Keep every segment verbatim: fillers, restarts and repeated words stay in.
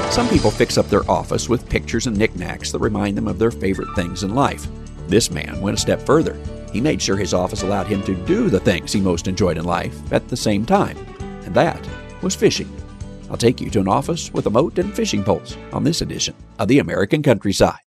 Some people fix up their office with pictures and knickknacks that remind them of their favorite things in life. This man went a step further. He made sure his office allowed him to do the things he most enjoyed in life at the same time, and that was fishing. I'll take you to an office with a moat and fishing poles on this edition of the American Countryside.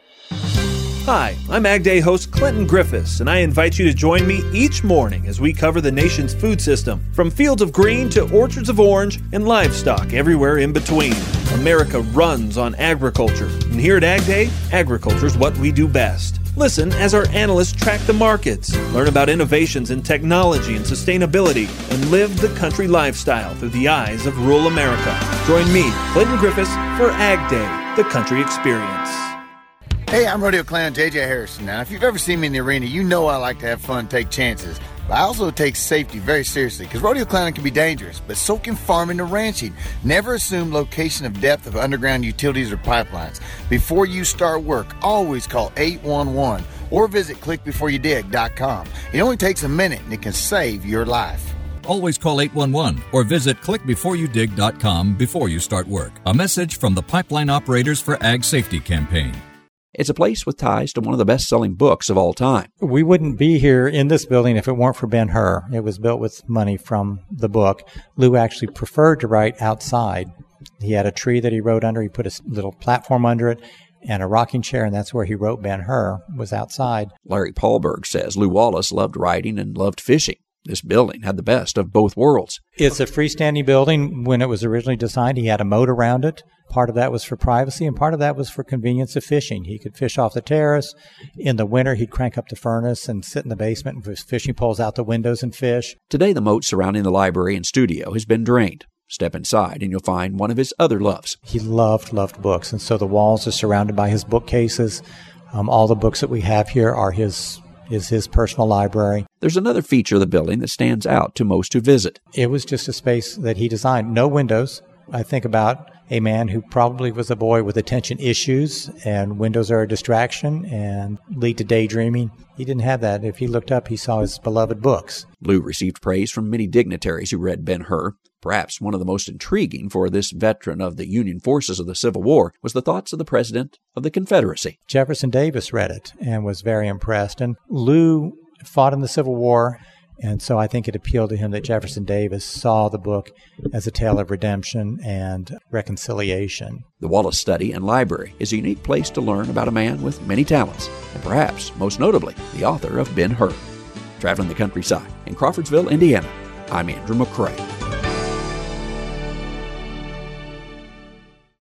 Hi, I'm Ag Day host Clinton Griffiths, and I invite you to join me each morning as we cover the nation's food system, from fields of green to orchards of orange and livestock everywhere in between. America runs on agriculture, and here at Ag Day, agriculture is what we do best. Listen as our analysts track the markets, learn about innovations in technology and sustainability, and live the country lifestyle through the eyes of rural America. Join me, Clinton Griffiths, for Ag Day, the country experience. Hey, I'm Rodeo Clown J J Harrison. Now, if you've ever seen me in the arena, you know I like to have fun, take chances. But I also take safety very seriously, because rodeo clowning can be dangerous, but so can farming and ranching. Never assume location of depth of underground utilities or pipelines. Before you start work, always call eight one one or visit click before you dig dot com. It only takes a minute, and it can save your life. Always call eight one one or visit click before you dig dot com before you start work. A message from the Pipeline Operators for Ag Safety campaign. It's a place with ties to one of the best-selling books of all time. We wouldn't be here in this building if it weren't for Ben-Hur. It was built with money from the book. Lou actually preferred to write outside. He had a tree that he wrote under. He put a little platform under it and a rocking chair, and that's where he wrote Ben-Hur, was outside. Larry Paulberg says Lew Wallace loved writing and loved fishing. This building had the best of both worlds. It's a freestanding building. When it was originally designed, he had a moat around it. Part of that was for privacy, and part of that was for convenience of fishing. He could fish off the terrace. In the winter, he'd crank up the furnace and sit in the basement with fishing poles out the windows and fish. Today, the moat surrounding the library and studio has been drained. Step inside and you'll find one of his other loves. He loved, loved books, and so the walls are surrounded by his bookcases. Um, all the books that we have here are his is his personal library. There's another feature of the building that stands out to most who visit. It was just a space that he designed. No windows. I think about a man who probably was a boy with attention issues, and windows are a distraction and lead to daydreaming. He didn't have that. If he looked up, he saw his beloved books. Lew received praise from many dignitaries who read Ben-Hur. Perhaps one of the most intriguing for this veteran of the Union forces of the Civil War was the thoughts of the President of the Confederacy. Jefferson Davis read it and was very impressed. And Lew fought in the Civil War, and so I think it appealed to him that Jefferson Davis saw the book as a tale of redemption and reconciliation. The Wallace Study and Library is a unique place to learn about a man with many talents, and perhaps, most notably, the author of Ben-Hur. Traveling the countryside in Crawfordsville, Indiana, I'm Andrew McCrae.